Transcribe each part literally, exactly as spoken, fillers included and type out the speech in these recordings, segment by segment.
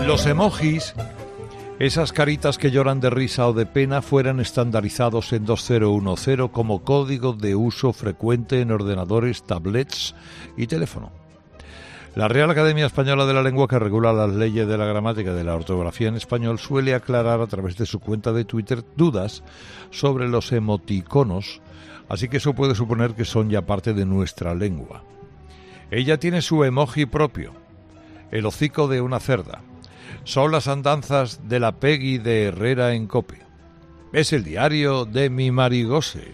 los emojis, esas caritas que lloran de risa o de pena, fueran estandarizados en dos mil diez como código de uso frecuente en ordenadores, tablets y teléfono. La Real Academia Española de la Lengua, que regula las leyes de la gramática y de la ortografía en español, suele aclarar a través de su cuenta de Twitter dudas sobre los emoticonos, así que eso puede suponer que son ya parte de nuestra lengua. Ella tiene su emoji propio, el hocico de una cerda. Son las andanzas de la Peggy de Herrera en COPE. Es el diario de mi Marigose.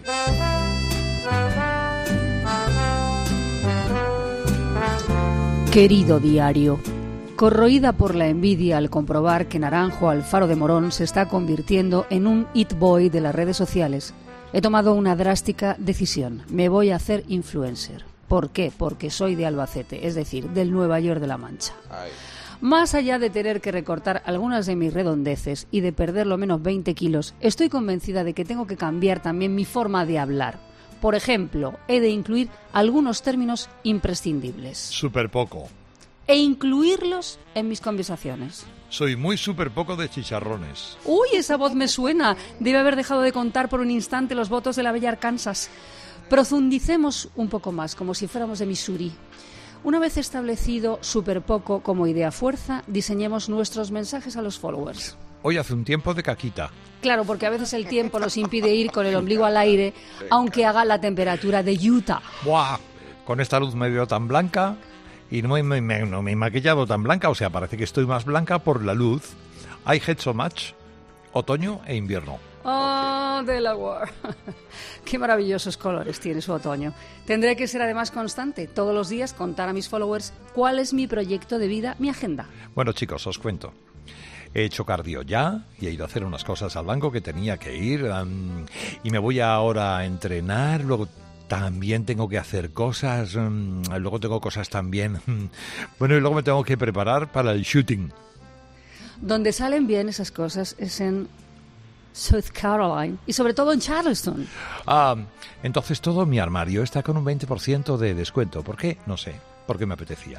Querido diario, corroída por la envidia al comprobar que Naranjo Alfaro de Morón se está convirtiendo en un it boy de las redes sociales, he tomado una drástica decisión. Me voy a hacer influencer. ¿Por qué? Porque soy de Albacete, es decir, del Nueva York de la Mancha. Ay. Más allá de tener que recortar algunas de mis redondeces y de perder lo menos veinte kilos, estoy convencida de que tengo que cambiar también mi forma de hablar. Por ejemplo, he de incluir algunos términos imprescindibles. Súper poco. E incluirlos en mis conversaciones. Soy muy súper poco de chicharrones. ¡Uy, esa voz me suena! Debe haber dejado de contar por un instante los votos de la bella Arkansas. Profundicemos un poco más, como si fuéramos de Missouri. Una vez establecido súper poco como idea fuerza, diseñemos nuestros mensajes a los followers. Hoy hace un tiempo de caquita. Claro, porque a veces el tiempo nos impide ir con el ombligo al aire, aunque haga la temperatura de Utah. ¡Buah! Con esta luz me veo tan blanca y no me, me, me, no me he maquillado tan blanca, o sea, parece que estoy más blanca por la luz. I hate so much. Otoño e invierno. ¡Oh, Delaware! ¡Qué maravillosos colores tiene su otoño! Tendré que ser además constante, todos los días contar a mis followers cuál es mi proyecto de vida, mi agenda. Bueno, chicos, os cuento. He hecho cardio ya y he ido a hacer unas cosas al banco que tenía que ir um, y me voy ahora a entrenar, luego también tengo que hacer cosas, um, luego tengo cosas también. Bueno, y luego me tengo que preparar para el shooting. Donde salen bien esas cosas es en South Carolina y sobre todo en Charleston. Ah, entonces todo mi armario está con un veinte por ciento de descuento. ¿Por qué? No sé. Porque me apetecía.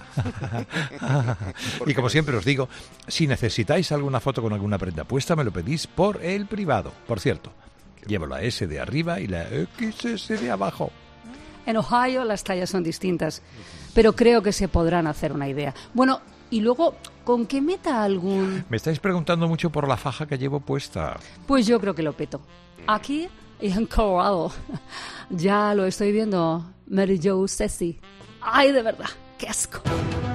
Y como siempre os digo, si necesitáis alguna foto con alguna prenda puesta, me lo pedís por el privado. Por cierto, llevo la S de arriba y la X S de abajo. En Ohio las tallas son distintas, pero creo que se podrán hacer una idea. Bueno, y luego, ¿con qué meta algún...? Me estáis preguntando mucho por la faja que llevo puesta. Pues yo creo que lo peto. Aquí y en Colorado. Ya lo estoy viendo, Mary Jo Ceci. ¡Ay, de verdad! ¡Qué asco!